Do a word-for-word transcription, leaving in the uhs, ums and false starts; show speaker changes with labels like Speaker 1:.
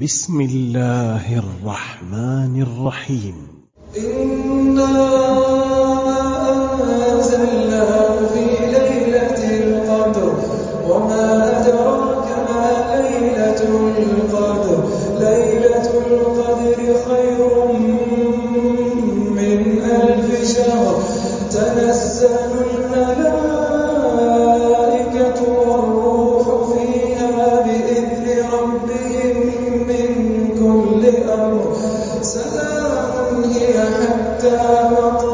Speaker 1: بسم الله الرحمن الرحيم.
Speaker 2: إنا أنزلناه في ليلة القدر وما أدراك ما ليلة القدر ليلة القدر خير من ألف شهر تنزل الملائكة والروح فيها بإذن ربهم من كل أمر سلام هي حتى مطلع